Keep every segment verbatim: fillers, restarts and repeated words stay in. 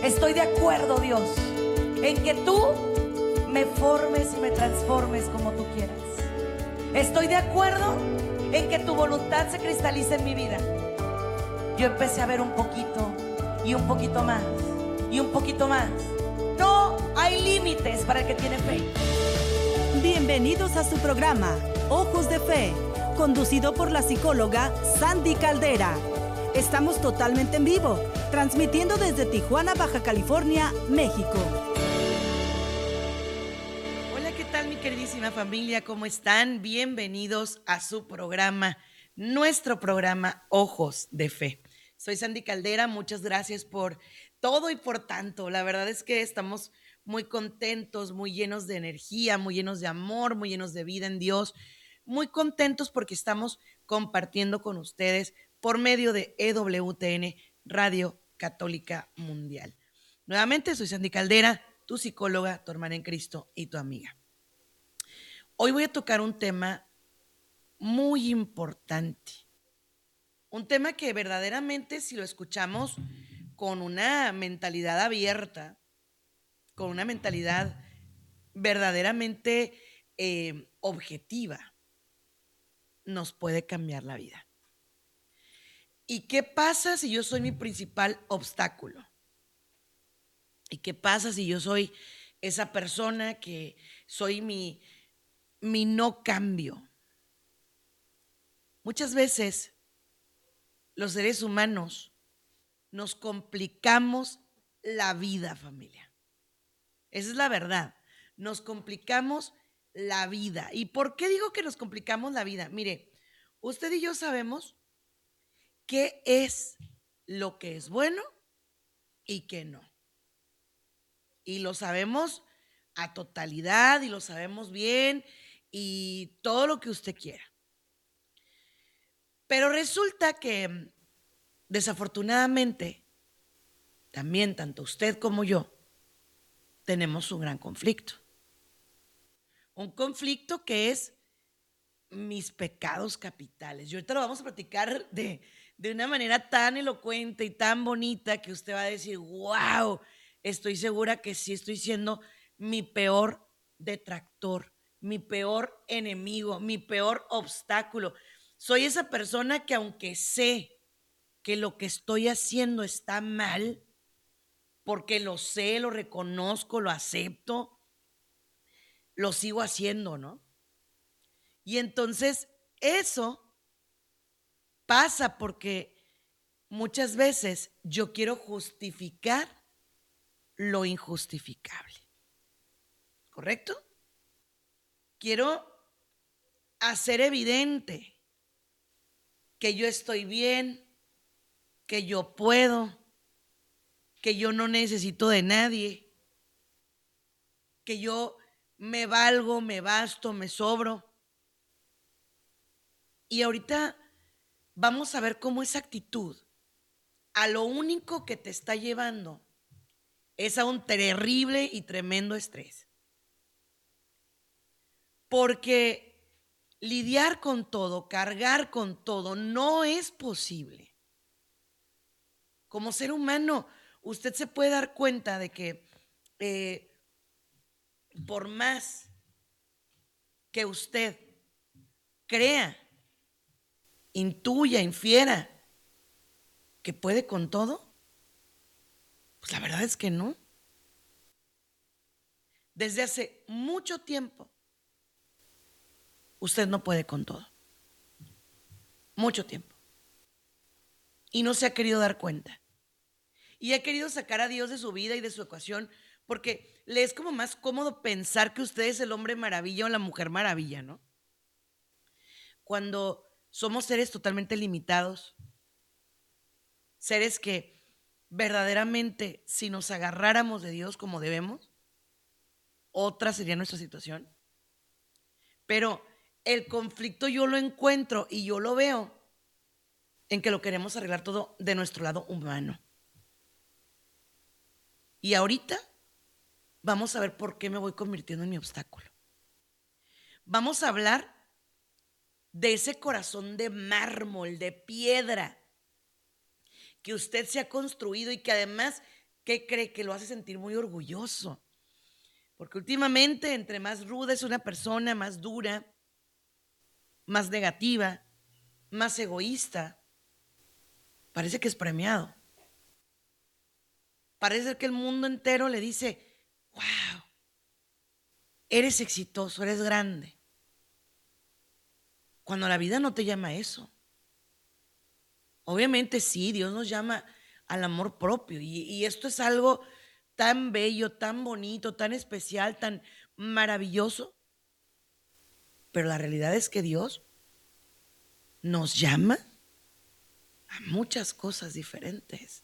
Estoy de acuerdo, Dios, en que tú me formes y me transformes como tú quieras. Estoy de acuerdo en que tu voluntad se cristalice en mi vida. Yo empecé a ver un poquito y un poquito más y un poquito más. No hay límites para el que tiene fe. Bienvenidos a su programa Ojos de Fe, conducido por la psicóloga Sandy Caldera. Estamos totalmente en vivo, transmitiendo desde Tijuana, Baja California, México. Hola, ¿qué tal, mi queridísima familia? ¿Cómo están? Bienvenidos a su programa, nuestro programa Ojos de Fe. Soy Sandy Caldera, muchas gracias por todo y por tanto. La verdad es que estamos muy contentos, muy llenos de energía, muy llenos de amor, muy llenos de vida en Dios, muy contentos porque estamos compartiendo con ustedes por medio de E W T N, Radio Católica Mundial. Nuevamente, soy Sandy Caldera, tu psicóloga, tu hermana en Cristo y tu amiga. Hoy voy a tocar un tema muy importante, un tema que verdaderamente, si lo escuchamos con una mentalidad abierta, con una mentalidad verdaderamente eh, objetiva, nos puede cambiar la vida. ¿Y qué pasa si yo soy mi principal obstáculo? ¿Y qué pasa si yo soy esa persona que soy mi, mi no cambio? Muchas veces los seres humanos nos complicamos la vida, familia. Esa es la verdad. Nos complicamos la vida. ¿Y por qué digo que nos complicamos la vida? Mire, usted y yo sabemos qué es lo que es bueno y qué no. Y lo sabemos a totalidad y lo sabemos bien y todo lo que usted quiera. Pero resulta que, desafortunadamente, también tanto usted como yo tenemos un gran conflicto. Un conflicto que es mis pecados capitales. Y ahorita lo vamos a platicar de, de una manera tan elocuente y tan bonita que usted va a decir, wow, estoy segura que sí estoy siendo mi peor detractor, mi peor enemigo, mi peor obstáculo. Soy esa persona que aunque sé que lo que estoy haciendo está mal, porque lo sé, lo reconozco, lo acepto, lo sigo haciendo, ¿no? Y entonces eso pasa porque muchas veces yo quiero justificar lo injustificable. ¿Correcto? Quiero hacer evidente que yo estoy bien, que yo puedo, que yo no necesito de nadie, que yo me valgo, me basto, me sobro. Y ahorita vamos a ver cómo esa actitud a lo único que te está llevando es a un terrible y tremendo estrés. Porque lidiar con todo, cargar con todo, no es posible. Como ser humano, usted se puede dar cuenta de que eh, por más que usted crea, intuya, infiera que puede con todo, pues la verdad es que no. Desde hace mucho tiempo, usted no puede con todo. Mucho tiempo. Y no se ha querido dar cuenta. Y ha querido sacar a Dios de su vida y de su ecuación porque le es como más cómodo pensar que usted es el hombre maravilla o la mujer maravilla, ¿no? Cuando somos seres totalmente limitados, seres que verdaderamente si nos agarráramos de Dios como debemos, otra sería nuestra situación. Pero el conflicto yo lo encuentro y yo lo veo en que lo queremos arreglar todo de nuestro lado humano. Y ahorita vamos a ver por qué me voy convirtiendo en mi obstáculo. Vamos a hablar de ese corazón de mármol, de piedra, que usted se ha construido y que además ¿Qué cree? Que lo hace sentir muy orgulloso. Porque últimamente, entre más ruda es una persona, más dura, más negativa, más egoísta, parece que es premiado. Parece que el mundo entero le dice, wow, eres exitoso, eres grande. Cuando la vida no te llama a eso. Obviamente sí, Dios nos llama al amor propio. Y, y esto es algo tan bello, tan bonito, tan especial, tan maravilloso. Pero la realidad es que Dios nos llama a muchas cosas diferentes.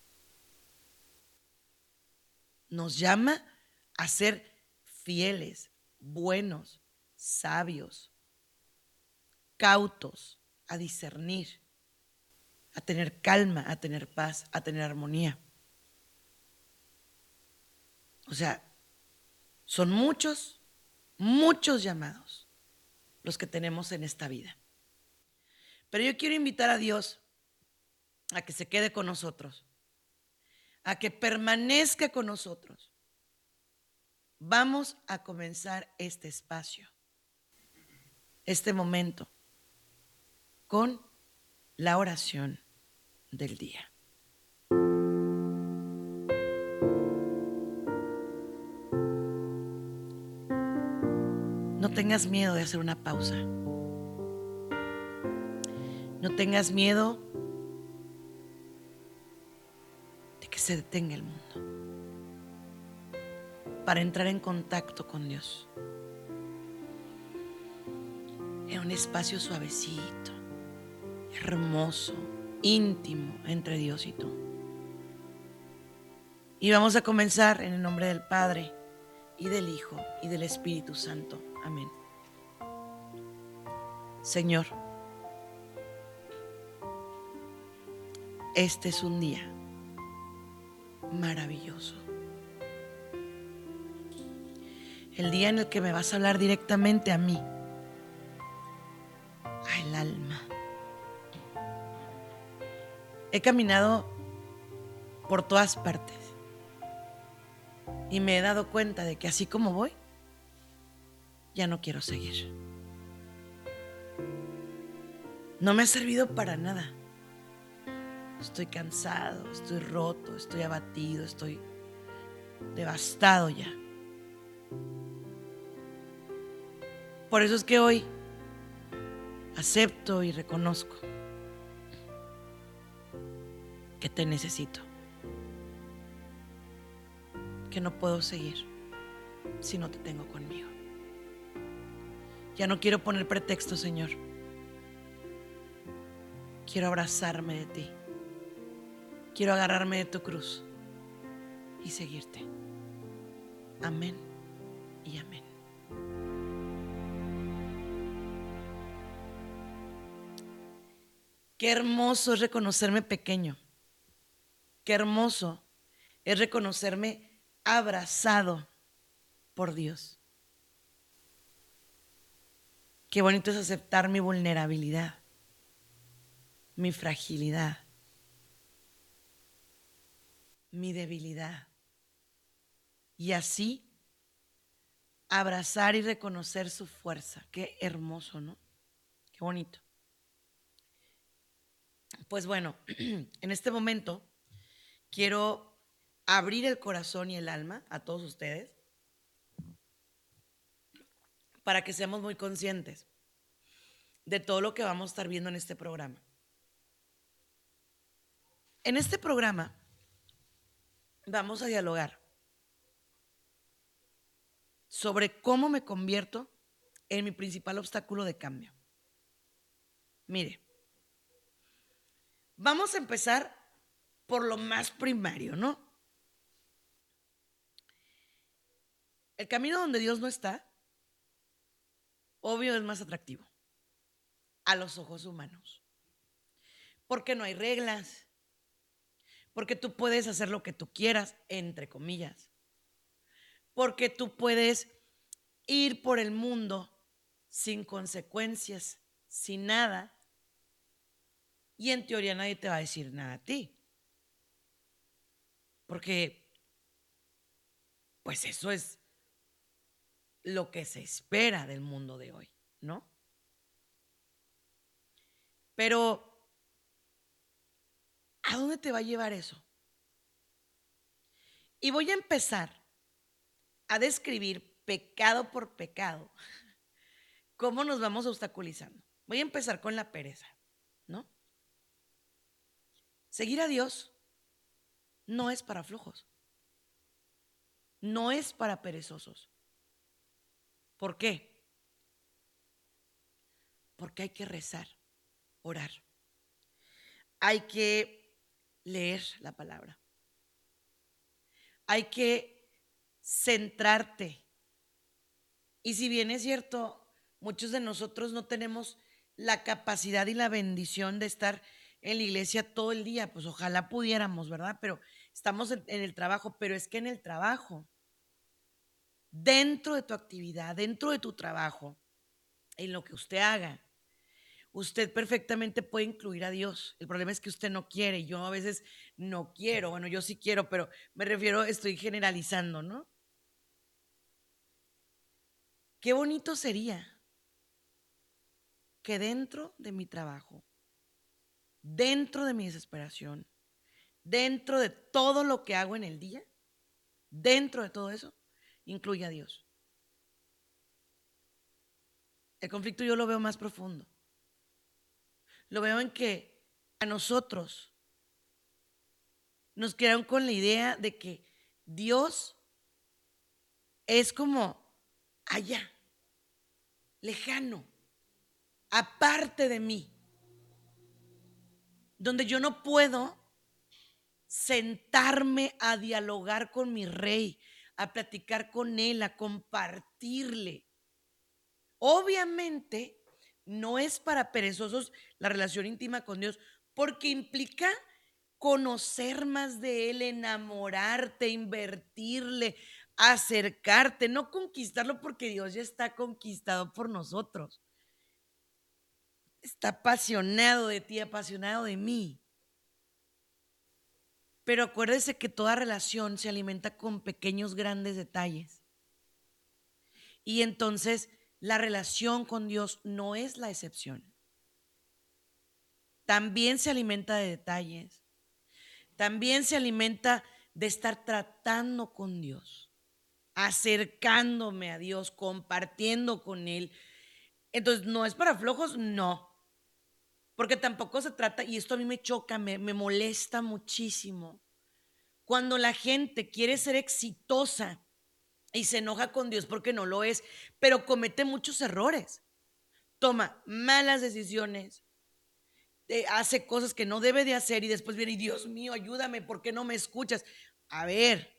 Nos llama a ser fieles, buenos, sabios, cautos, a discernir, a tener calma, a tener paz, a tener armonía. O sea, son muchos, muchos llamados los que tenemos en esta vida. Pero yo quiero invitar a Dios a que se quede con nosotros, a que permanezca con nosotros. Vamos a comenzar este espacio, este momento, con la oración del día. No tengas miedo de hacer una pausa. No tengas miedo de que se detenga el mundo para entrar en contacto con Dios. En un espacio suavecito, hermoso, íntimo entre Dios y tú. Y vamos a comenzar en el nombre del Padre, y del Hijo, y del Espíritu Santo. Amén. Señor, este es un día maravilloso. El día en el que me vas a hablar directamente a mí, al alma. He caminado por todas partes y me he dado cuenta de que así como voy, ya no quiero seguir. No me ha servido para nada. Estoy cansado, estoy roto, estoy abatido, estoy devastado ya. Por eso es que hoy acepto y reconozco que te necesito, que no puedo seguir si no te tengo conmigo. Ya no quiero poner pretextos, Señor. Quiero abrazarme de ti. Quiero agarrarme de tu cruz y seguirte. Amén y amén. Qué hermoso es reconocerme pequeño. Qué hermoso es reconocerme abrazado por Dios. Qué bonito es aceptar mi vulnerabilidad, mi fragilidad, mi debilidad. Y así abrazar y reconocer su fuerza. Qué hermoso, ¿no? Qué bonito. Pues bueno, en este momento quiero abrir el corazón y el alma a todos ustedes para que seamos muy conscientes de todo lo que vamos a estar viendo en este programa. En este programa vamos a dialogar sobre cómo me convierto en mi principal obstáculo de cambio. Mire, vamos a empezar por lo más primario, ¿no? El camino donde Dios no está, obvio, es más atractivo a los ojos humanos. Porque no hay reglas, porque tú puedes hacer lo que tú quieras, entre comillas. Porque tú puedes ir por el mundo sin consecuencias, sin nada. Y en teoría nadie te va a decir nada a ti. Porque pues eso es lo que se espera del mundo de hoy, ¿no? Pero, ¿a dónde te va a llevar eso? Y voy a empezar a describir pecado por pecado cómo nos vamos obstaculizando. Voy a empezar con la pereza, ¿no? Seguir a Dios no es para flojos, no es para perezosos. ¿Por qué? Porque hay que rezar, orar. Hay que leer la palabra. Hay que centrarte. Y si bien es cierto, muchos de nosotros no tenemos la capacidad y la bendición de estar en la iglesia todo el día, pues ojalá pudiéramos, ¿verdad? Pero estamos en, en el trabajo, pero es que en el trabajo, dentro de tu actividad, dentro de tu trabajo, en lo que usted haga, usted perfectamente puede incluir a Dios. El problema es que usted no quiere. Yo a veces no quiero. Bueno, yo sí quiero, pero me refiero, estoy generalizando, ¿no? Qué bonito sería que dentro de mi trabajo, dentro de mi desesperación, dentro de todo lo que hago en el día, dentro de todo eso, incluya a Dios. El conflicto yo lo veo más profundo. Lo veo en que a nosotros nos quedaron con la idea de que Dios es como allá, lejano, aparte de mí, donde yo no puedo sentarme a dialogar con mi rey, a platicar con él, a compartirle. Obviamente, no es para perezosos la relación íntima con Dios, porque implica conocer más de él, enamorarte, invertirle, acercarte, no conquistarlo porque Dios ya está conquistado por nosotros. Está apasionado de ti, apasionado de mí. Pero acuérdese que toda relación se alimenta con pequeños, grandes detalles. Y entonces la relación con Dios no es la excepción. También se alimenta de detalles. También se alimenta de estar tratando con Dios, acercándome a Dios, compartiendo con Él. Entonces, ¿no es para flojos? No. Porque tampoco se trata, y esto a mí me choca, me, me molesta muchísimo, cuando la gente quiere ser exitosa y se enoja con Dios porque no lo es, pero comete muchos errores. Toma malas decisiones, eh, hace cosas que no debe de hacer y después viene y Dios mío, ayúdame, ¿por qué no me escuchas? A ver,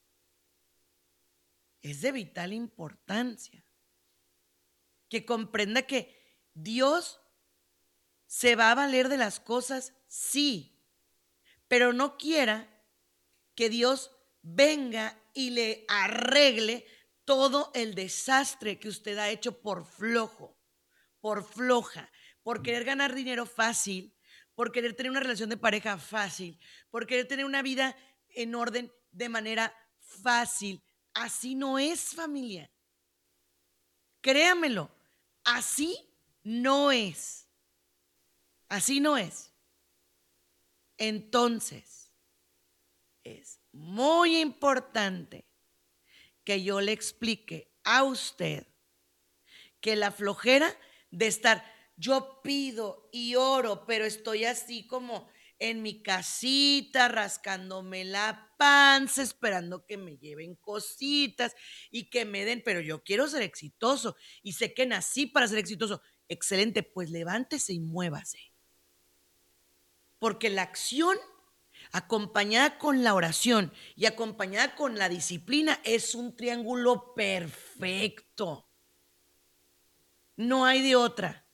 es de vital importancia que comprenda que Dios se va a valer de las cosas, sí, pero no quiera que Dios venga y le arregle todo el desastre que usted ha hecho por flojo, por floja, por querer ganar dinero fácil, por querer tener una relación de pareja fácil, por querer tener una vida en orden de manera fácil. Así no es, familia. Créamelo, así no es. Así no es. Entonces, es muy importante que yo le explique a usted que la flojera de estar, yo pido y oro, pero estoy así como en mi casita, rascándome la panza, esperando que me lleven cositas y que me den, pero yo quiero ser exitoso y sé que nací para ser exitoso. Excelente, pues levántese y muévase. Porque la acción acompañada con la oración y acompañada con la disciplina es un triángulo perfecto. No hay de otra.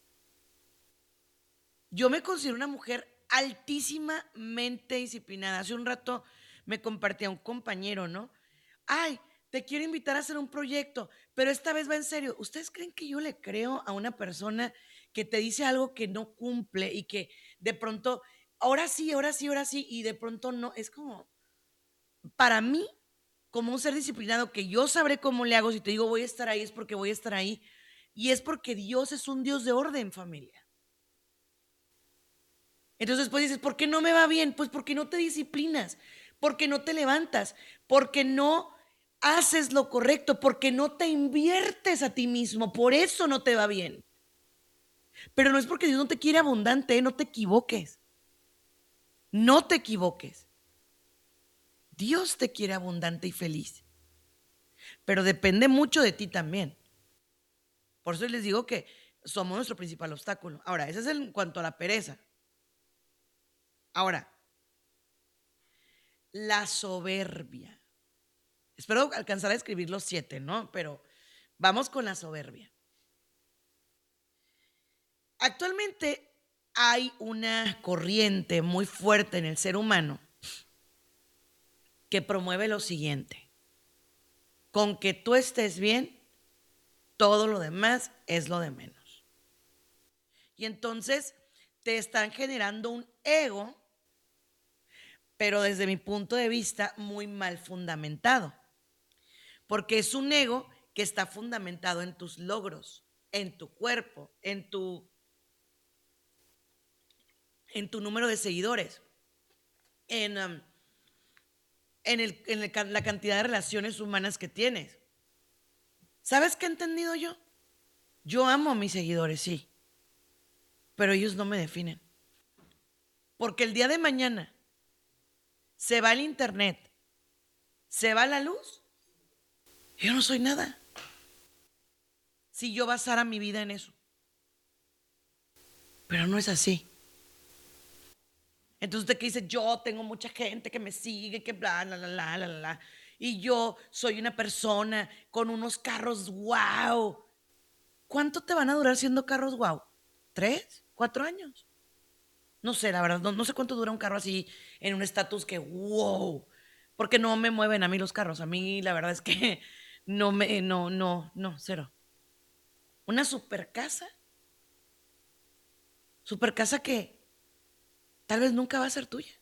Yo me considero una mujer altísimamente disciplinada. Hace un rato me compartía un compañero, ¿no? Ay, te quiero invitar a hacer un proyecto, pero esta vez va en serio. ¿Ustedes creen que yo le creo a una persona que te dice algo que no cumple y que de pronto, ahora sí, ahora sí, ahora sí, y de pronto no? Es como, para mí, como un ser disciplinado, que yo sabré cómo le hago. Si te digo voy a estar ahí, es porque voy a estar ahí. Y es porque Dios es un Dios de orden, familia. Entonces después dices, ¿por qué no me va bien? Pues porque no te disciplinas, porque no te levantas, porque no haces lo correcto, porque no te inviertes a ti mismo. Por eso no te va bien. Pero no es porque Dios no te quiere abundante, ¿eh? No te equivoques. No te equivoques. Dios te quiere abundante y feliz. Pero depende mucho de ti también. Por eso les digo que somos nuestro principal obstáculo. Ahora, ese es en cuanto a la pereza. Ahora, la soberbia. Espero alcanzar a escribir los siete, ¿no? Pero vamos con la soberbia. Actualmente hay una corriente muy fuerte en el ser humano que promueve lo siguiente: con que tú estés bien, todo lo demás es lo de menos. Y entonces te están generando un ego, pero desde mi punto de vista muy mal fundamentado, porque es un ego que está fundamentado en tus logros, en tu cuerpo, en tu, en tu número de seguidores, en, um, en, el, en el, la cantidad de relaciones humanas que tienes. ¿Sabes qué he entendido yo? Yo amo a mis seguidores, sí, pero ellos no me definen. Porque el día de mañana se va el internet, se va la luz, yo no soy nada. Si yo basara mi vida en eso. Pero no es así. Entonces usted que dice, yo tengo mucha gente que me sigue, que bla, bla, bla, bla, bla, bla. Y yo soy una persona con unos carros wow. ¿Cuánto te van a durar siendo carros wow? ¿Tres? ¿Cuatro años? No sé, la verdad, no, no sé cuánto dura un carro así en un estatus que wow. Porque no me mueven a mí los carros. A mí la verdad es que no me, no, no, no, cero. Una super casa. Super casa que tal vez nunca va a ser tuya.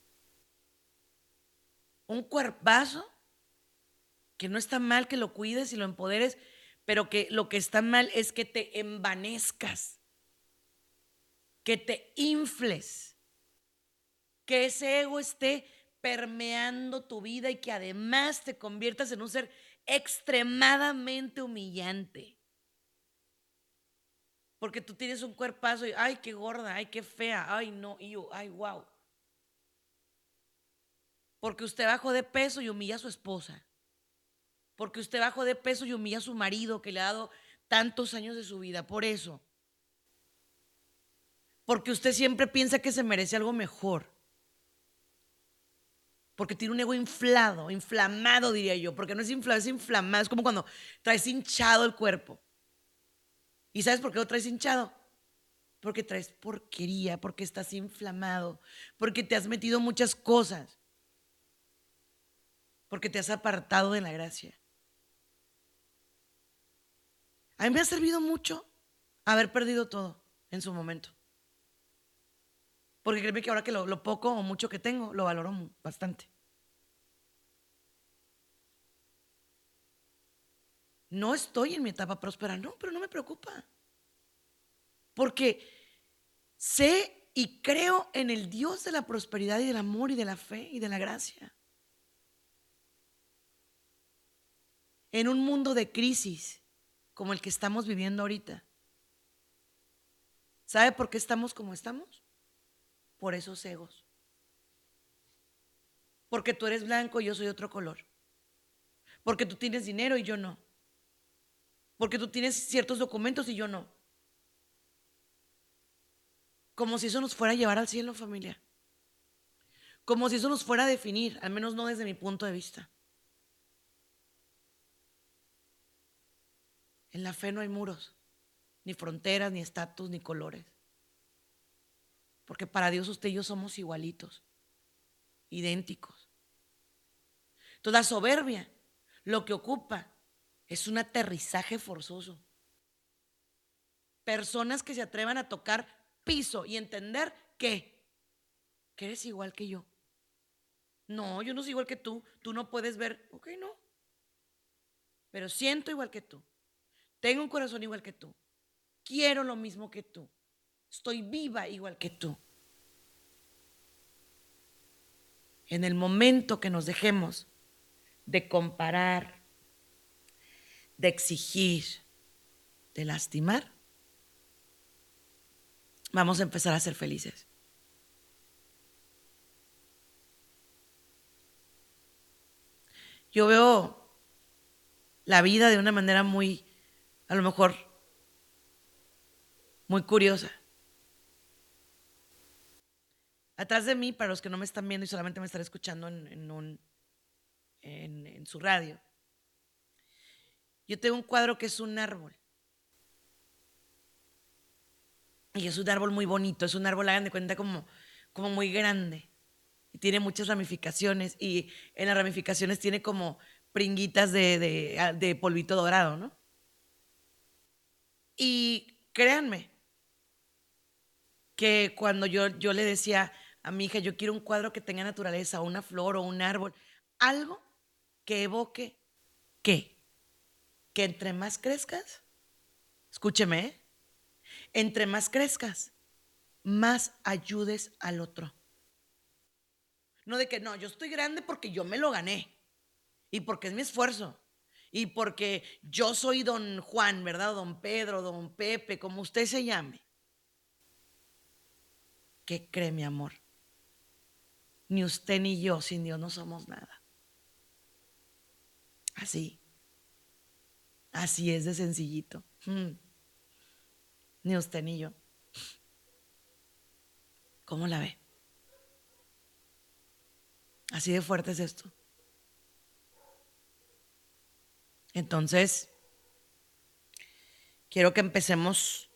Un cuerpazo que no está mal que lo cuides y lo empoderes, pero que lo que está mal es que te envanezcas, que te infles, que ese ego esté permeando tu vida y que además te conviertas en un ser extremadamente humillante. Porque tú tienes un cuerpazo y, ay, qué gorda, ay, qué fea, ay, no, y yo, ay, wow. Porque usted bajó de peso y humilla a su esposa. Porque usted bajó de peso y humilla a su marido que le ha dado tantos años de su vida. Por eso. Porque usted siempre piensa que se merece algo mejor. Porque tiene un ego inflado, inflamado diría yo. Porque no es inflado, es inflamado. Es como cuando traes hinchado el cuerpo. ¿Y sabes por qué lo traes hinchado? Porque traes porquería, porque estás inflamado, porque te has metido muchas cosas, porque te has apartado de la gracia. A mí me ha servido mucho haber perdido todo en su momento. Porque créeme que ahora que lo, lo poco o mucho que tengo, lo valoro bastante. No estoy en mi etapa próspera, no, pero no me preocupa. Porque sé y creo en el Dios de la prosperidad y del amor y de la fe y de la gracia. En un mundo de crisis como el que estamos viviendo ahorita. ¿Sabe por qué estamos como estamos? Por esos egos. Porque tú eres blanco y yo soy otro color. Porque tú tienes dinero y yo no. Porque tú tienes ciertos documentos y yo no. Como si eso nos fuera a llevar al cielo, familia. Como si eso nos fuera a definir, al menos no desde mi punto de vista. En la fe no hay muros, ni fronteras, ni estatus, ni colores. Porque para Dios usted y yo somos igualitos, idénticos. Entonces la soberbia lo que ocupa es un aterrizaje forzoso. Personas que se atrevan a tocar piso y entender que, que eres igual que yo. No, yo no soy igual que tú. Tú no puedes ver. Ok, no. Pero siento igual que tú. Tengo un corazón igual que tú. Quiero lo mismo que tú. Estoy viva igual que tú. En el momento que nos dejemos de comparar, de exigir, de lastimar, vamos a empezar a ser felices. Yo veo la vida de una manera muy, a lo mejor, muy curiosa. Atrás de mí, para los que no me están viendo y solamente me están escuchando en, en, un, en, en su radio, yo tengo un cuadro que es un árbol. Y es un árbol muy bonito, es un árbol, hagan de cuenta, como, como muy grande. Y tiene muchas ramificaciones. Y en las ramificaciones tiene como pringuitas de, de, de polvito dorado, ¿no? Y créanme que cuando yo, yo le decía a mi hija, yo quiero un cuadro que tenga naturaleza, una flor o un árbol, algo que evoque, ¿qué? Que entre más crezcas, escúcheme, ¿eh? Entre más crezcas, más ayudes al otro. No de que no, yo estoy grande porque yo me lo gané y porque es mi esfuerzo y porque yo soy don Juan, ¿verdad? Don Pedro, don Pepe, como usted se llame. ¿Qué cree, mi amor? Ni usted ni yo, sin Dios no somos nada. Así. Así es de sencillito. Hmm. Ni usted ni yo. ¿Cómo la ve? Así de fuerte es esto. Entonces, quiero que empecemos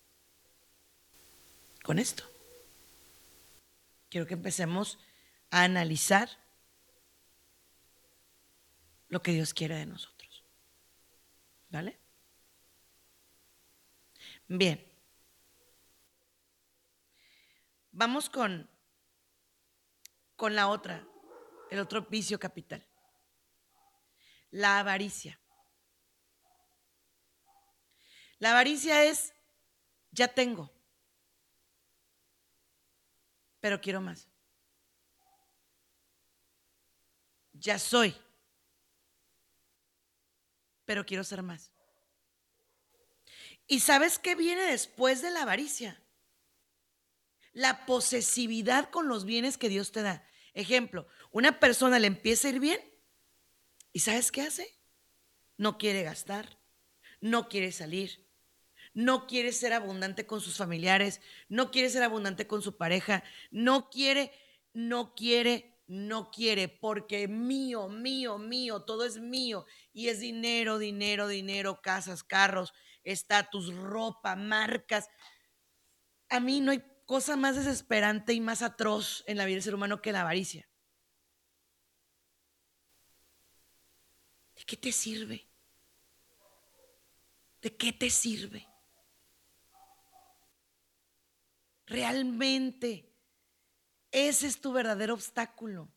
con esto. Quiero que empecemos a analizar lo que Dios quiere de nosotros. ¿Vale? Bien. Vamos con, con la otra, el otro vicio capital. La avaricia. La avaricia es, ya tengo, pero quiero más. Ya soy, pero quiero ser más. ¿Y sabes qué viene después de la avaricia? La posesividad con los bienes que Dios te da. Ejemplo, una persona le empieza a ir bien y ¿sabes qué hace? No quiere gastar, no quiere salir, no quiere ser abundante con sus familiares, no quiere ser abundante con su pareja, no quiere, no quiere, no quiere, porque mío, mío, mío, todo es mío y es dinero, dinero, dinero, casas, carros, estatus, ropa, marcas. A mí no hay cosa más desesperante y más atroz en la vida del ser humano que la avaricia. ¿De qué te sirve? ¿De qué te sirve? Realmente, ese es tu verdadero obstáculo.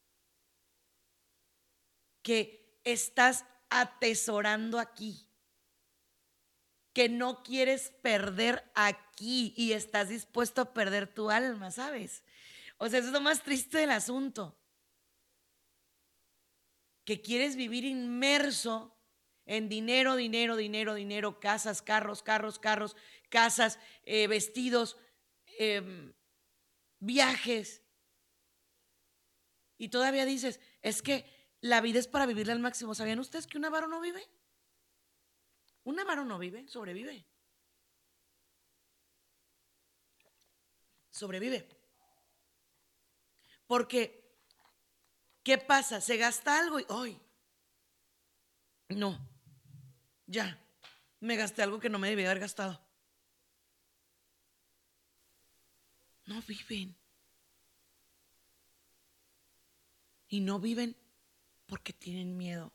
Que estás atesorando aquí. Que no quieres perder aquí y estás dispuesto a perder tu alma, ¿sabes? O sea, eso es lo más triste del asunto. Que quieres vivir inmerso en dinero, dinero, dinero, dinero, casas, carros, carros, carros, casas, eh, vestidos, eh, viajes. Y todavía dices, es que la vida es para vivirla al máximo. ¿Sabían ustedes que un avaro no vive? Un avaro no vive, sobrevive. Sobrevive. Porque, ¿qué pasa? Se gasta algo y, ¡ay! No, ya, me gasté algo que no me debía haber gastado. No viven. Y no viven porque tienen miedo.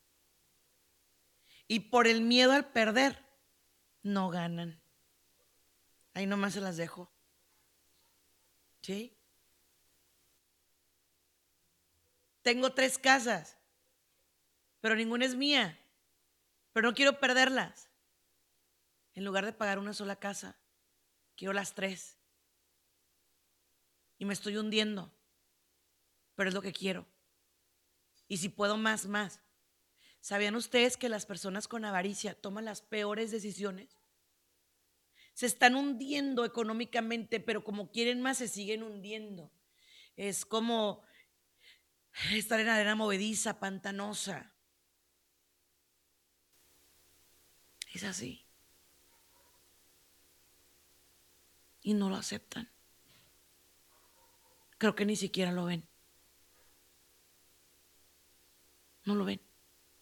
Y por el miedo al perder, no ganan. Ahí nomás se las dejo. ¿Sí? Tengo tres casas, pero ninguna es mía, pero no quiero perderlas. En lugar de pagar una sola casa, quiero las tres. Y me estoy hundiendo, pero es lo que quiero. Y si puedo más, más. ¿Sabían ustedes que las personas con avaricia toman las peores decisiones? Se están hundiendo económicamente, pero como quieren más, se siguen hundiendo. Es como estar en arena movediza, pantanosa. Es así. Y no lo aceptan. Creo que ni siquiera lo ven. No lo ven.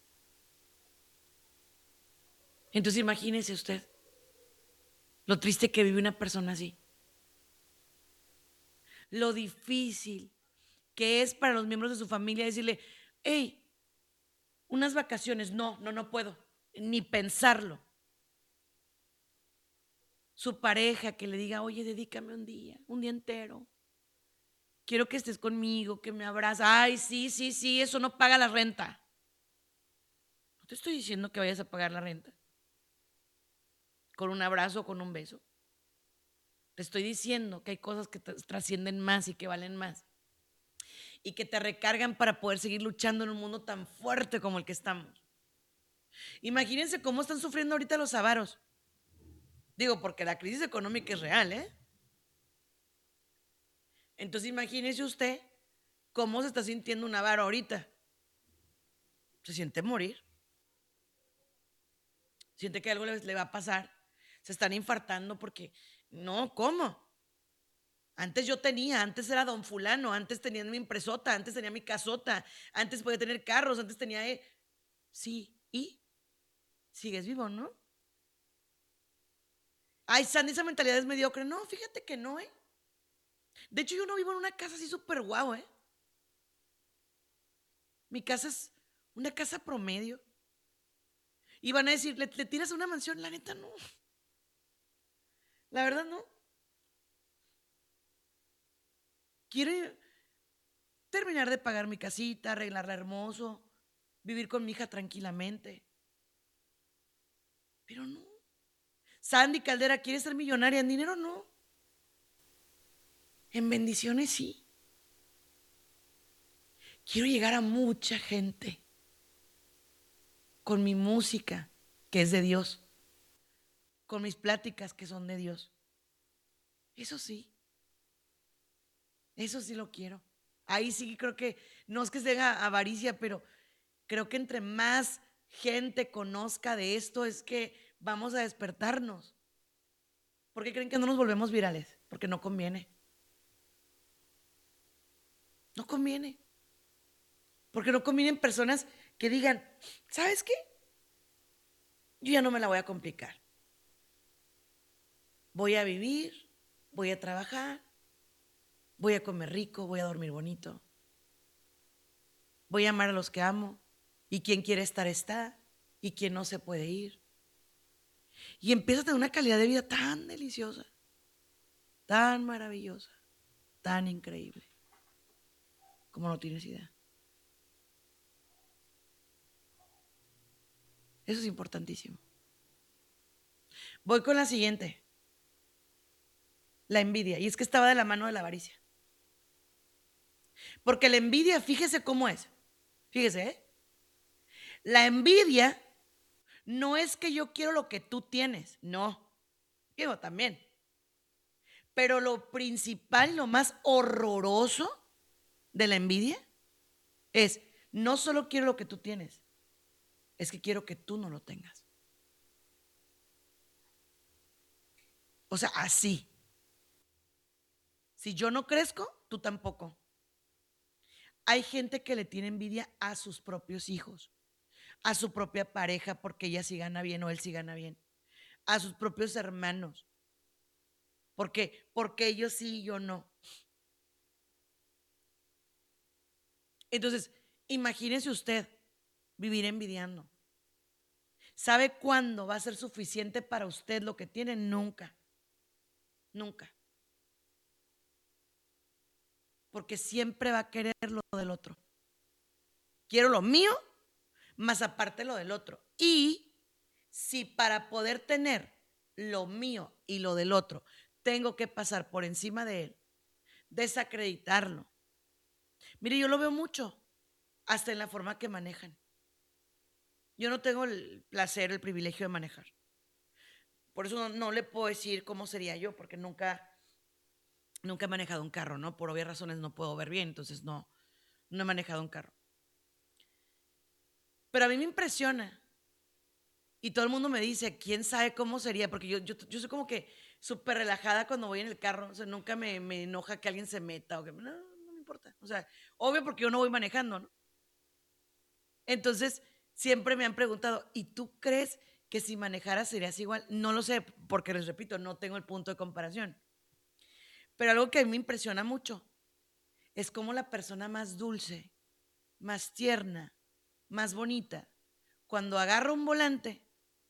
Entonces imagínese usted lo triste que vive una persona así. Lo difícil que es para los miembros de su familia decirle, hey, unas vacaciones. No, no, no puedo. Ni pensarlo. Su pareja que le diga, oye, dedícame un día, un día entero. Quiero que estés conmigo, que me abraces. Ay, sí, sí, sí, eso no paga la renta. No te estoy diciendo que vayas a pagar la renta con un abrazo o con un beso. Te estoy diciendo que hay cosas que trascienden más y que valen más. Y que te recargan para poder seguir luchando en un mundo tan fuerte como el que estamos. Imagínense cómo están sufriendo ahorita los avaros. Digo, porque la crisis económica es real, ¿eh? Entonces imagínese usted cómo se está sintiendo un avaro ahorita. Se siente morir. Siente que algo le, le va a pasar. Se están infartando porque, no, ¿cómo? Antes yo tenía, antes era don fulano, antes tenía mi impresota, antes tenía mi casota, antes podía tener carros, antes tenía... Eh, sí, ¿y? Sigues vivo, ¿no? Ay, Sandy, esa mentalidad es mediocre. No, fíjate que no, ¿eh? De hecho, yo no vivo en una casa así súper guau, ¿eh? Mi casa es una casa promedio. Y van a decir, ¿le, le tiras a una mansión? La neta, no. La verdad, no. Quiero terminar de pagar mi casita, arreglarla hermoso, vivir con mi hija tranquilamente. Pero no. Sandy Caldera quiere ser millonaria, en dinero no. En bendiciones sí. Quiero llegar a mucha gente con mi música, que es de Dios, con mis pláticas, que son de Dios. Eso sí. Eso sí lo quiero. Ahí sí creo que, no es que sea avaricia, pero creo que entre más gente conozca de esto es que vamos a despertarnos. ¿Por qué creen que no nos volvemos virales? Porque no conviene. No conviene. Porque no convienen personas que digan, ¿sabes qué? Yo ya no me la voy a complicar. Voy a vivir, voy a trabajar, voy a comer rico, voy a dormir bonito. Voy a amar a los que amo. Y quien quiere estar está. Y quien no se puede ir. Y empieza a tener una calidad de vida tan deliciosa, tan maravillosa, tan increíble, como no tienes idea. Eso es importantísimo. Voy con la siguiente. La envidia. Y es que estaba de la mano de la avaricia. Porque la envidia, fíjese cómo es. Fíjese, ¿eh? La envidia no es que yo quiero lo que tú tienes. No. Digo, también. Pero lo principal, lo más horroroso de la envidia es, no solo quiero lo que tú tienes, es que quiero que tú no lo tengas. O sea, así. Si yo no crezco, tú tampoco. Hay gente que le tiene envidia a sus propios hijos, a su propia pareja porque ella sí gana bien o él sí gana bien, a sus propios hermanos. ¿Por qué? Porque ellos sí y yo no. Entonces, imagínese usted vivir envidiando. ¿Sabe cuándo va a ser suficiente para usted lo que tiene? Nunca. Nunca. Porque siempre va a querer lo del otro. Quiero lo mío, más aparte lo del otro. Y si para poder tener lo mío y lo del otro, tengo que pasar por encima de él, desacreditarlo. Mire, yo lo veo mucho, hasta en la forma que manejan. Yo no tengo el placer, el privilegio de manejar. Por eso no, no le puedo decir cómo sería yo, porque nunca, nunca he manejado un carro, ¿no? Por obvias razones no puedo ver bien, entonces no, no he manejado un carro. Pero a mí me impresiona. Y todo el mundo me dice, ¿quién sabe cómo sería? Porque yo, yo, yo soy como que súper relajada cuando voy en el carro. O sea, nunca me, me enoja que alguien se meta o que... No, no me importa. O sea, obvio porque yo no voy manejando, ¿no? Entonces, siempre me han preguntado, ¿y tú crees que si manejaras serías igual? No lo sé, porque les repito, no tengo el punto de comparación. Pero algo que a mí me impresiona mucho es cómo la persona más dulce, más tierna, más bonita, cuando agarra un volante,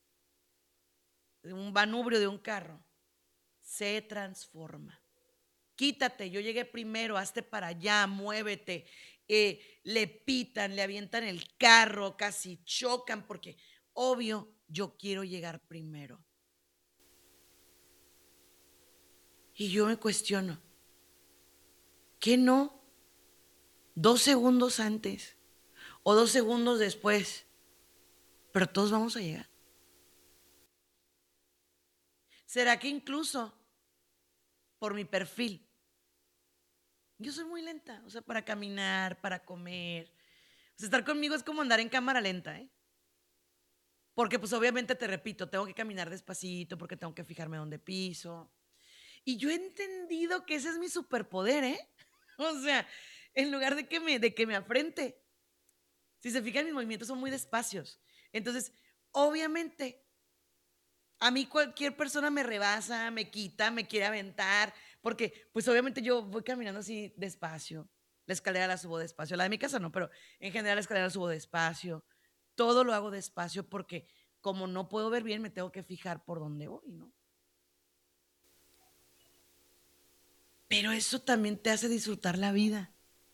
un manubrio de un carro, se transforma. Quítate, yo llegué primero, hazte para allá, muévete. Eh, le pitan, le avientan el carro, casi chocan, porque obvio yo quiero llegar primero. Y yo me cuestiono, ¿qué no? Dos segundos antes o dos segundos después, pero todos vamos a llegar. ¿Será que incluso por mi perfil? Yo soy muy lenta, o sea, para caminar, para comer. O sea, estar conmigo es como andar en cámara lenta, ¿eh? Porque pues obviamente te repito, tengo que caminar despacito porque tengo que fijarme dónde piso. Y yo he entendido que ese es mi superpoder, ¿eh? O sea, en lugar de que me, de que me afrente. Si se fijan, mis movimientos son muy despacios. Entonces, obviamente, a mí cualquier persona me rebasa, me quita, me quiere aventar, porque pues obviamente yo voy caminando así despacio. La escalera la subo despacio. La de mi casa no, pero en general la escalera la subo despacio. Todo lo hago despacio porque como no puedo ver bien, me tengo que fijar por dónde voy, ¿no? Pero eso también te hace disfrutar la vida.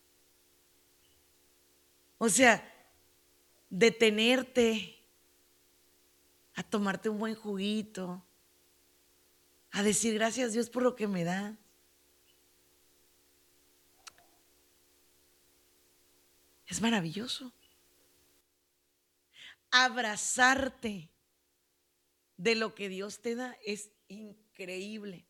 O sea, detenerte a tomarte un buen juguito, a decir gracias Dios por lo que me da. Es maravilloso. Abrazarte de lo que Dios te da es increíble.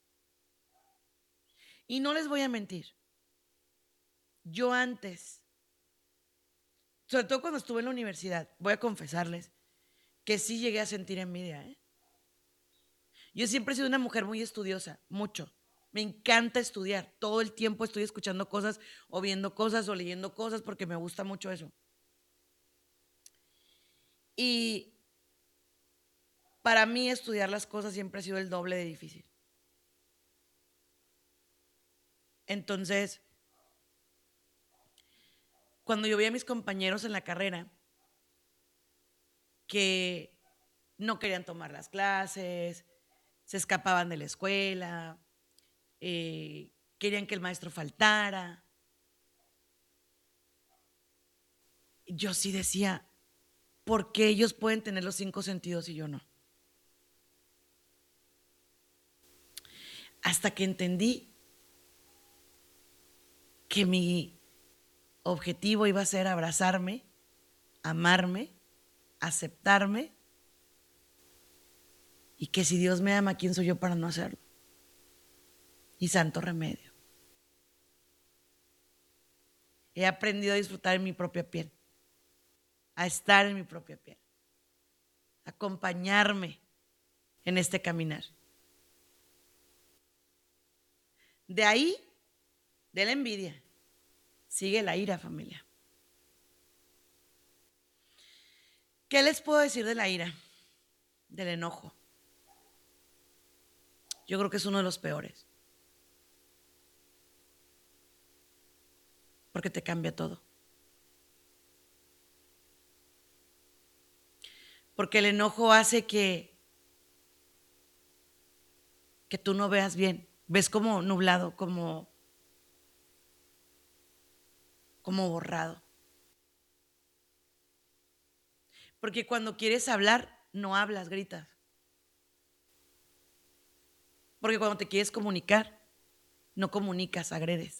Y no les voy a mentir. Yo antes, sobre todo cuando estuve en la universidad, voy a confesarles que sí llegué a sentir envidia, ¿eh? Yo siempre he sido una mujer muy estudiosa, mucho. Me encanta estudiar. Todo el tiempo estoy escuchando cosas o viendo cosas o leyendo cosas porque me gusta mucho eso. Y para mí estudiar las cosas siempre ha sido el doble de difícil. Entonces, cuando yo veía a mis compañeros en la carrera que no querían tomar las clases, se escapaban de la escuela, eh, querían que el maestro faltara, yo sí decía, ¿por qué ellos pueden tener los cinco sentidos y yo no? Hasta que entendí que mi objetivo iba a ser abrazarme, amarme, aceptarme, y que si Dios me ama, ¿quién soy yo para no hacerlo? Y santo remedio. He aprendido a disfrutar en mi propia piel, a estar en mi propia piel, a acompañarme en este caminar. De ahí, de la envidia, sigue la ira, familia. ¿Qué les puedo decir de la ira? Del enojo. Yo creo que es uno de los peores. Porque te cambia todo. Porque el enojo hace que, que tú no veas bien. Ves como nublado, como, como borrado. Porque cuando quieres hablar, no hablas, gritas. Porque cuando te quieres comunicar, no comunicas, agredes.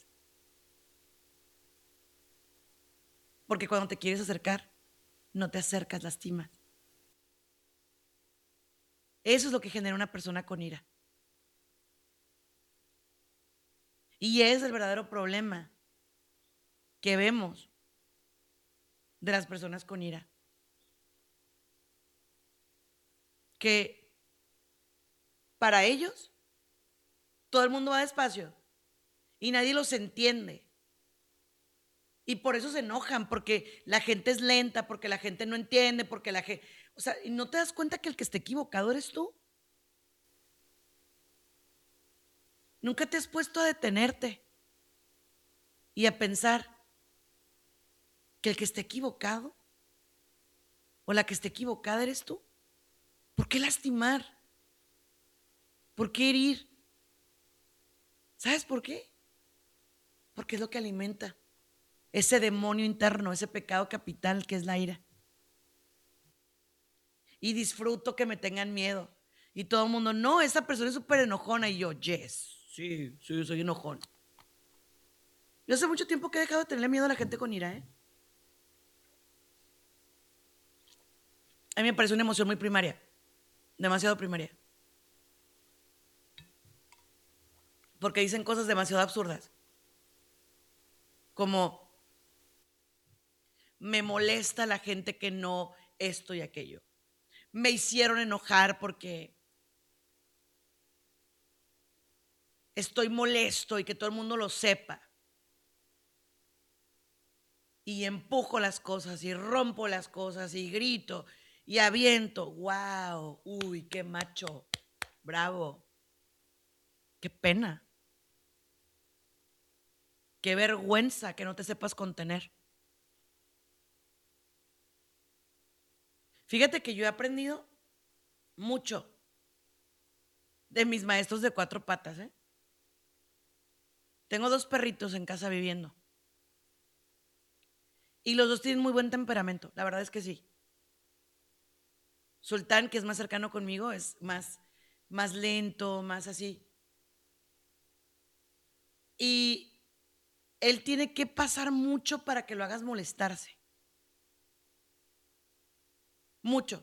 Porque cuando te quieres acercar, no te acercas, lastimas. Eso es lo que genera una persona con ira. Y es el verdadero problema que vemos de las personas con ira. Que para ellos todo el mundo va despacio y nadie los entiende. Y por eso se enojan, porque la gente es lenta, porque la gente no entiende, porque la gente... O sea, ¿y no te das cuenta que el que está equivocado eres tú? Nunca te has puesto a detenerte y a pensar que el que está equivocado o la que está equivocada eres tú. ¿Por qué lastimar? ¿Por qué herir? ¿Sabes por qué? Porque es lo que alimenta ese demonio interno, ese pecado capital que es la ira. Y disfruto que me tengan miedo. Y todo el mundo, no, esa persona es súper enojona. Y yo, yes, sí, sí, soy enojón. Yo hace mucho tiempo que he dejado de tenerle miedo a la gente con ira, ¿eh? A mí me parece una emoción muy primaria, demasiado primaria. Porque dicen cosas demasiado absurdas. Como, me molesta la gente que no esto y aquello. Me hicieron enojar porque estoy molesto y que todo el mundo lo sepa. Y empujo las cosas y rompo las cosas y grito y aviento. ¡Wow! ¡Uy, qué macho! ¡Bravo! ¡Qué pena! ¡Qué vergüenza que no te sepas contener! Fíjate que yo he aprendido mucho de mis maestros de cuatro patas, ¿eh? Tengo dos perritos en casa viviendo. Y los dos tienen muy buen temperamento, la verdad es que sí. Sultán, que es más cercano conmigo, es más, más lento, más así. Y él tiene que pasar mucho para que lo hagas molestarse. Mucho.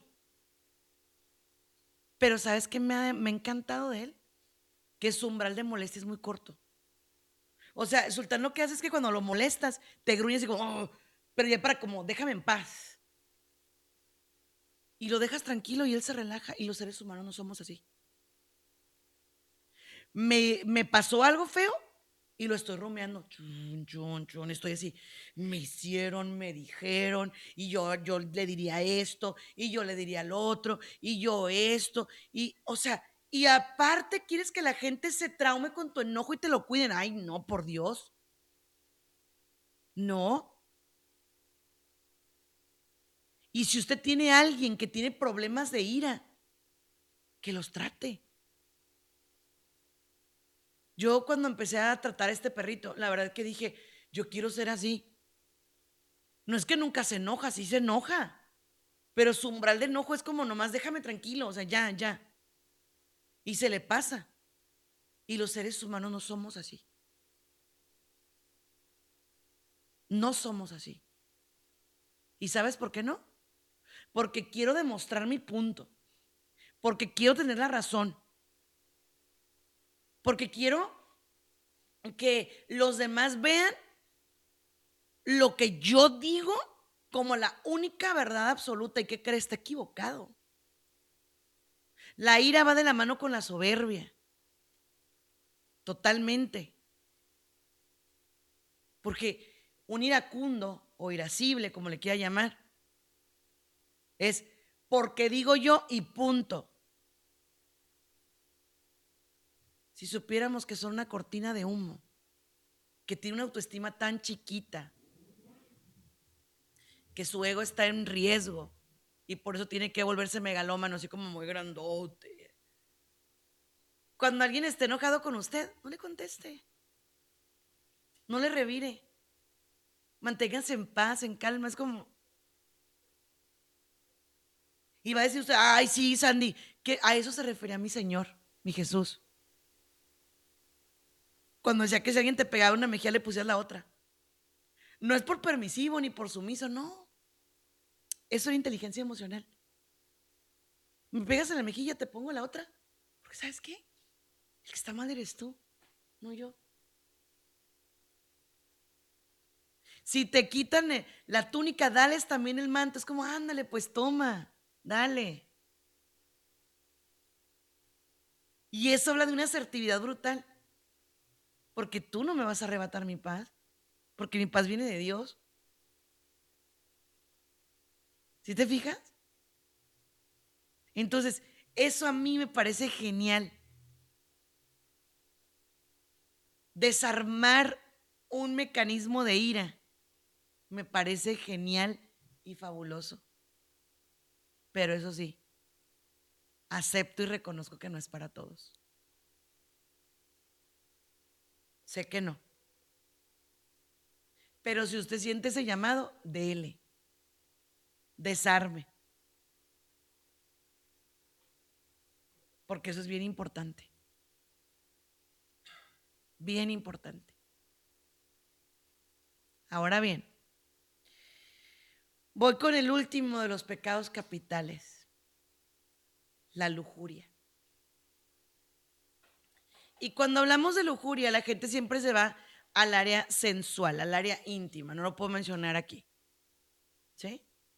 Pero ¿sabes qué me ha, me ha encantado de él? Que su umbral de molestia es muy corto. O sea, Sultán lo que hace es que cuando lo molestas, te gruñes y como, oh, pero ya para como, déjame en paz. Y lo dejas tranquilo y él se relaja y los seres humanos no somos así. Me, me pasó algo feo y lo estoy rumiando. Chun, chun, chun, estoy así. Me hicieron, me dijeron, y yo, yo le diría esto, y yo le diría lo otro, y yo esto, y, o sea, y aparte quieres que la gente se traume con tu enojo y te lo cuiden. Ay, no, por Dios. No. Y si usted tiene a alguien que tiene problemas de ira, que los trate. Yo cuando empecé a tratar a este perrito, la verdad que dije, yo quiero ser así. No es que nunca se enoja, sí se enoja. Pero su umbral de enojo es como nomás déjame tranquilo, o sea, ya, ya. Y se le pasa. Y los seres humanos no somos así. No somos así. ¿Y sabes por qué no? Porque quiero demostrar mi punto. Porque quiero tener la razón. Porque quiero que los demás vean lo que yo digo como la única verdad absoluta. ¿Y qué crees? Está equivocado. La ira va de la mano con la soberbia. Totalmente. Porque un iracundo o irascible, como le quiera llamar, es porque digo yo y punto. Si supiéramos que son una cortina de humo, que tiene una autoestima tan chiquita, que su ego está en riesgo y por eso tiene que volverse megalómano, así como muy grandote. Cuando alguien esté enojado con usted, no le conteste. No le revire. Manténganse en paz, en calma. Es como, Y va a decir usted, ay, sí, Sandy, que a eso se refería mi Señor, mi Jesús. Cuando decía que si alguien te pegaba una mejilla, le pusieras la otra. No es por permisivo ni por sumiso, no. Eso es inteligencia emocional. Me pegas en la mejilla, te pongo la otra. Porque ¿sabes qué? El que está mal eres tú, no yo. Si te quitan la túnica, dales también el manto. Es como, ándale, pues toma, dale. Y eso habla de una asertividad brutal. Porque tú no me vas a arrebatar mi paz. Porque mi paz viene de Dios. ¿Sí te fijas? Entonces, eso a mí me parece genial. Desarmar un mecanismo de ira me parece genial y fabuloso. Pero eso sí, acepto y reconozco que no es para todos. Sé que no. Pero si usted siente ese llamado, dele. Desarme. Porque eso es bien importante. Bien importante. Ahora bien, voy con el último de los pecados capitales, la lujuria. Y cuando hablamos de lujuria, la gente siempre se va al área sensual, al área íntima. No lo puedo mencionar aquí. ¿Sí?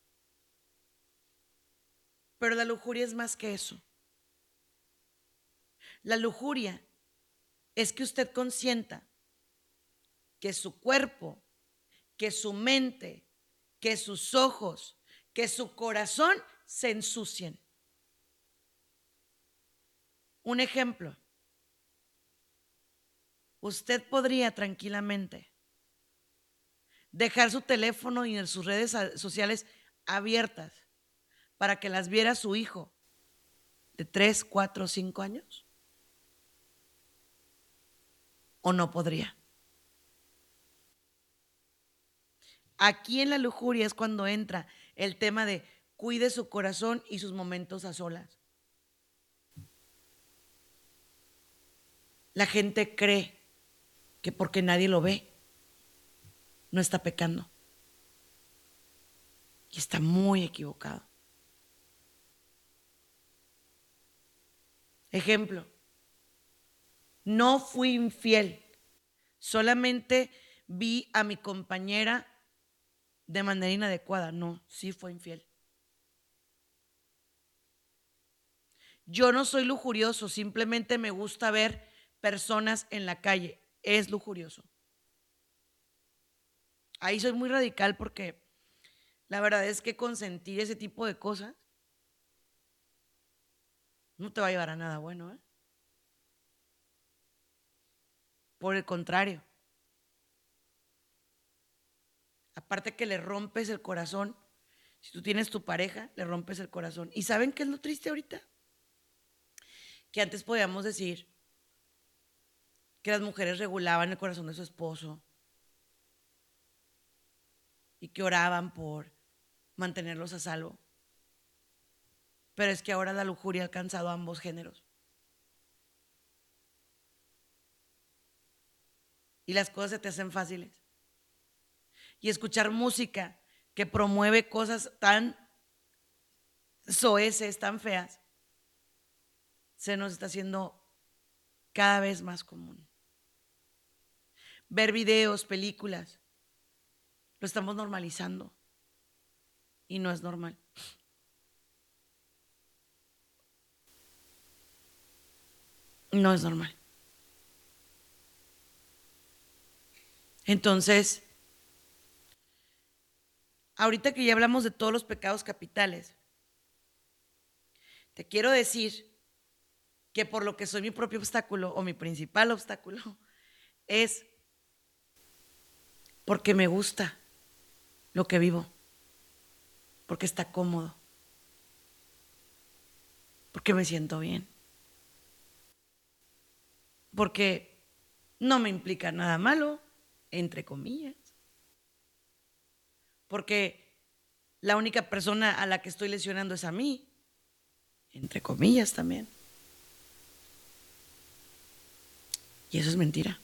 Pero la lujuria es más que eso. La lujuria es que usted consienta que su cuerpo, que su mente, que sus ojos, que su corazón se ensucien. Un ejemplo. Usted podría tranquilamente dejar su teléfono y sus redes sociales abiertas para que las viera su hijo de tres, cuatro, cinco años. ¿O no podría? Aquí en la lujuria es cuando entra el tema de cuide su corazón y sus momentos a solas. La gente cree que porque nadie lo ve, no está pecando. Y está muy equivocado. Ejemplo, no fui infiel, solamente vi a mi compañera de manera inadecuada. No, sí fue infiel. Yo no soy lujurioso, simplemente me gusta ver personas en la calle. Es lujurioso. Ahí soy muy radical porque la verdad es que consentir ese tipo de cosas no te va a llevar a nada bueno, ¿eh? Por el contrario. Aparte que le rompes el corazón. Si tú tienes tu pareja, le rompes el corazón. ¿Y saben qué es lo triste ahorita? Que antes podíamos decir que las mujeres regulaban el corazón de su esposo y que oraban por mantenerlos a salvo. Pero es que ahora la lujuria ha alcanzado a ambos géneros. Y las cosas se te hacen fáciles. Y escuchar música que promueve cosas tan soeces, tan feas, se nos está haciendo cada vez más común. Ver videos, películas, lo estamos normalizando y no es normal. No es normal. Entonces, ahorita que ya hablamos de todos los pecados capitales, te quiero decir que por lo que soy mi propio obstáculo o mi principal obstáculo es porque me gusta lo que vivo, porque está cómodo, porque me siento bien, porque no me implica nada malo, entre comillas, porque la única persona a la que estoy lesionando es a mí, entre comillas también. Y eso es mentira.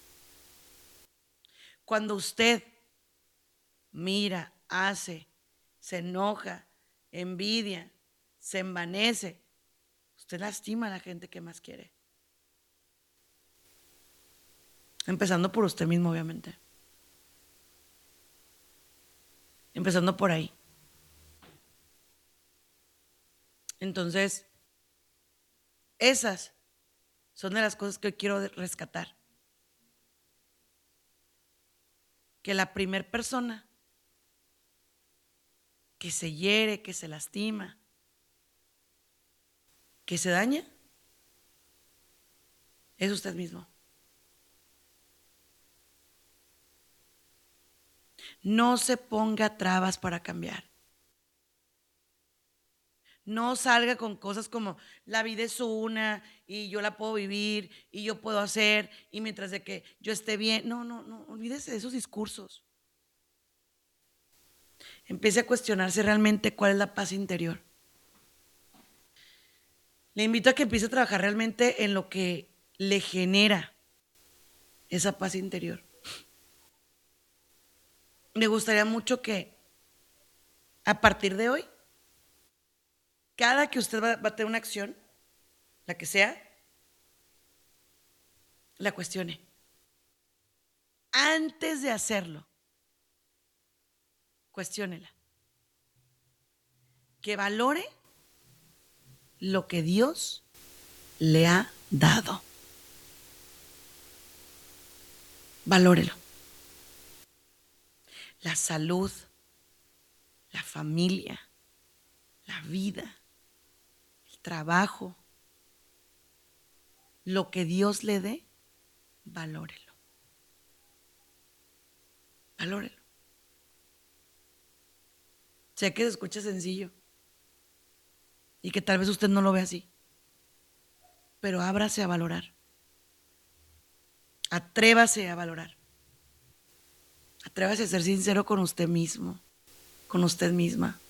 Cuando usted mira, hace, se enoja, envidia, se envanece, usted lastima a la gente que más quiere. Empezando por usted mismo, obviamente. Empezando por ahí. Entonces, esas son de las cosas que hoy quiero rescatar. Que la primer persona que se hiere, que se lastima, que se daña, es usted mismo. No se ponga trabas para cambiar. No salga con cosas como la vida es una y yo la puedo vivir y yo puedo hacer y mientras de que yo esté bien. No, no, no, olvídese de esos discursos. Empiece a cuestionarse realmente cuál es la paz interior. Le invito a que empiece a trabajar realmente en lo que le genera esa paz interior. Me gustaría mucho que a partir de hoy, cada que usted va, va a tener una acción, la que sea, la cuestione. Antes de hacerlo, cuestiónela. Que valore lo que Dios le ha dado. Valórelo. La salud, la familia, la vida, el trabajo, lo que Dios le dé, valórelo. Valórelo. Sé que se escucha sencillo y que tal vez usted no lo ve así, pero ábrase a valorar. Atrévase a valorar. Atrévase a ser sincero con usted mismo, con usted misma.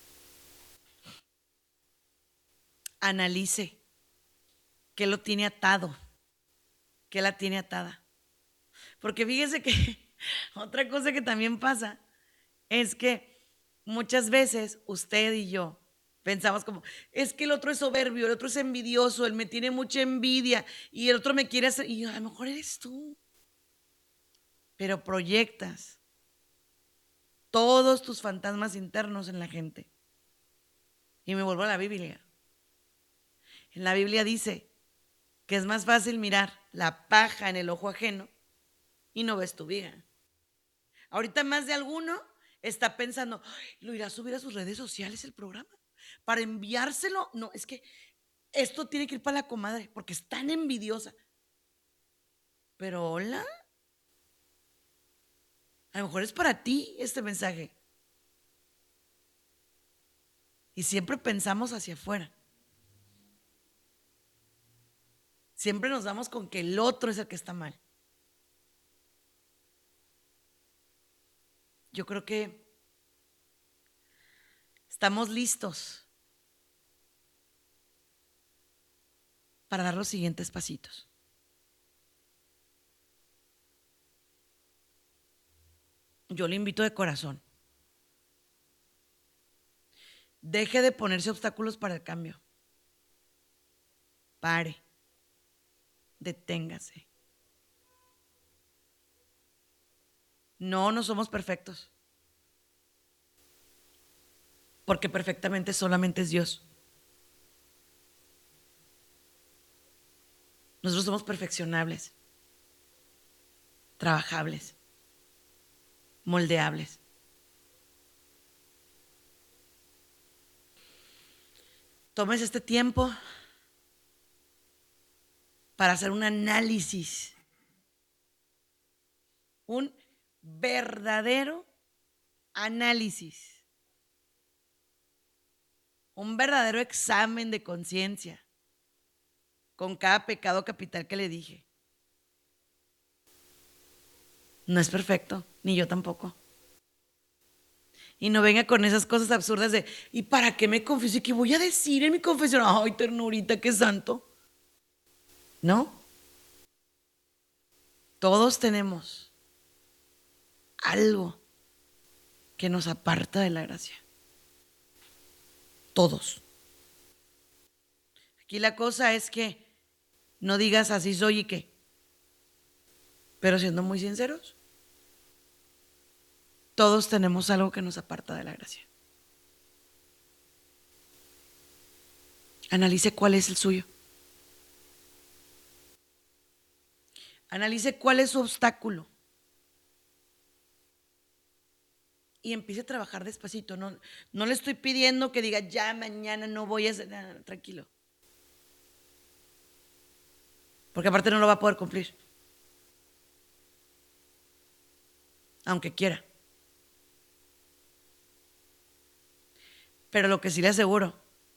Analice qué lo tiene atado, qué la tiene atada. Porque fíjese que otra cosa que también pasa es que muchas veces usted y yo pensamos como, es que el otro es soberbio, el otro es envidioso, él me tiene mucha envidia y el otro me quiere hacer, y a lo mejor eres tú. Pero proyectas todos tus fantasmas internos en la gente. Y me vuelvo a la Biblia. En la Biblia dice que es más fácil mirar la paja en el ojo ajeno y no ves tu viga. Ahorita más de alguno está pensando, ¿lo irá a subir a sus redes sociales el programa? Para enviárselo. No, es que esto tiene que ir para la comadre porque es tan envidiosa. Pero hola, a lo mejor es para ti este mensaje. Y siempre pensamos hacia afuera. Siempre nos damos con que el otro es el que está mal. Yo creo que estamos listos para dar los siguientes pasitos. Yo le invito de corazón. Deje de ponerse obstáculos para el cambio. Pare. Deténgase. No, no somos perfectos. Porque perfectamente solamente es Dios. Nosotros somos perfeccionables, trabajables, moldeables. Tómese este tiempo para hacer un análisis, un verdadero análisis, un verdadero examen de conciencia con cada pecado capital que le dije. No es perfecto, ni yo tampoco. Y no venga con esas cosas absurdas de, ¿y para qué me confieso? ¿Y qué voy a decir en mi confesión? Ay, ternurita, qué santo. ¿No? Todos tenemos algo que nos aparta de la gracia. Todos. Aquí la cosa es que no digas así soy y qué. Pero siendo muy sinceros, todos tenemos algo que nos aparta de la gracia. Analice cuál es el suyo. Analice cuál es su obstáculo. Y empiece a trabajar despacito. No, no le estoy pidiendo que diga, ya mañana no voy a hacer nada. Tranquilo. Porque aparte no lo va a poder cumplir. Aunque quiera. Pero lo que sí le aseguro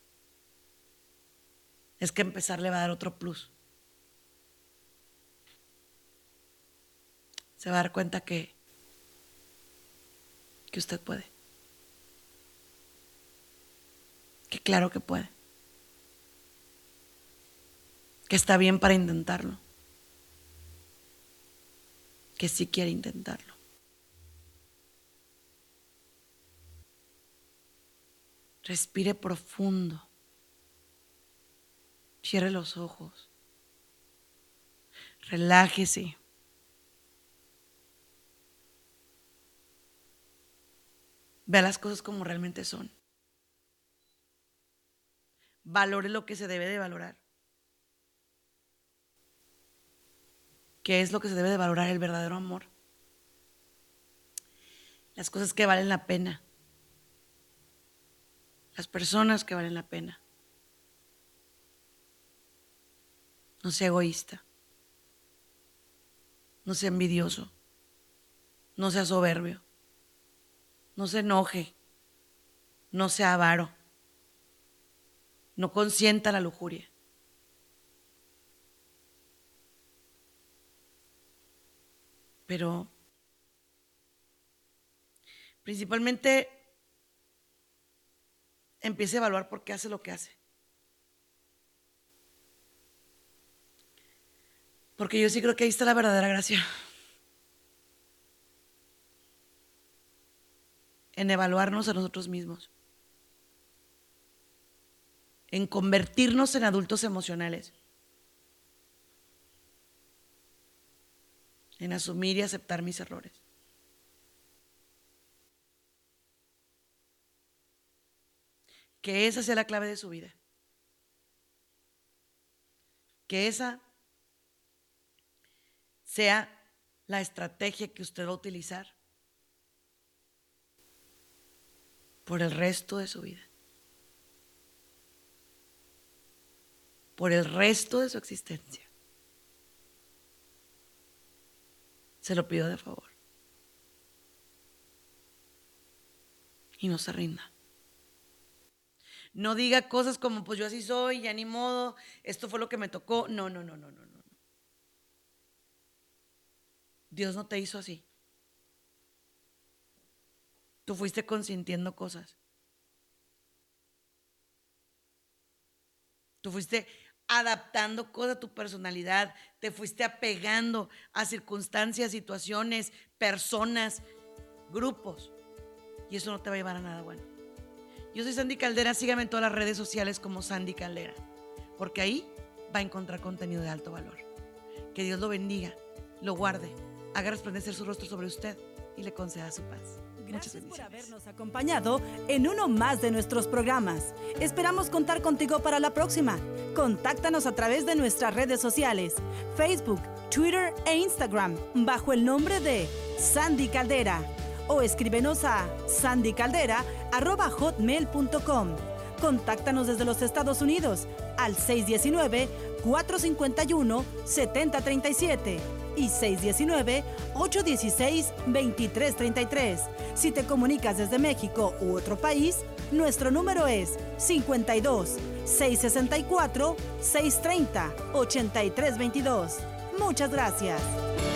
es que empezar le va a dar otro plus. Se va a dar cuenta que, que usted puede. Que claro que puede. Que está bien para intentarlo. Que sí quiere intentarlo. Respire profundo. Cierre los ojos. Relájese. Vea las cosas como realmente son. Valore lo que se debe de valorar. ¿Qué es lo que se debe de valorar? El verdadero amor. Las cosas que valen la pena. Las personas que valen la pena. No sea egoísta. No sea envidioso. No sea soberbio. No se enoje. No sea avaro. No consienta la lujuria. Pero principalmente empiece a evaluar por qué hace lo que hace. Porque yo sí creo que ahí está la verdadera gracia. En evaluarnos a nosotros mismos. En convertirnos en adultos emocionales. En asumir y aceptar mis errores. Que esa sea la clave de su vida. Que esa sea la estrategia que usted va a utilizar por el resto de su vida. Por el resto de su existencia. Se lo pido de favor. Y no se rinda. No diga cosas como, pues yo así soy, ya ni modo, esto fue lo que me tocó. No, no, no, no, no, no. Dios no te hizo así. Tú fuiste consintiendo cosas. Tú fuiste adaptando cosas a tu personalidad. Te fuiste apegando a circunstancias, situaciones, personas, grupos. Y eso no te va a llevar a nada bueno. Yo soy Sandy Caldera. Sígame en todas las redes sociales como Sandy Caldera. Porque ahí va a encontrar contenido de alto valor. Que Dios lo bendiga, lo guarde, haga resplandecer su rostro sobre usted y le conceda su paz. Gracias por habernos acompañado en uno más de nuestros programas. Esperamos contar contigo para la próxima. Contáctanos a través de nuestras redes sociales, Facebook, Twitter e Instagram, bajo el nombre de Sandy Caldera. O escríbenos a sandycaldera arroba hotmail punto com. Contáctanos desde los Estados Unidos al seis uno nueve, cuatro cinco uno, siete cero tres siete y seis uno nueve, ocho uno seis, dos tres tres tres. Si te comunicas desde México u otro país, nuestro número es cincuenta y dos, seiscientos sesenta y cuatro, seiscientos treinta, ochenta y tres veintidós. Muchas gracias.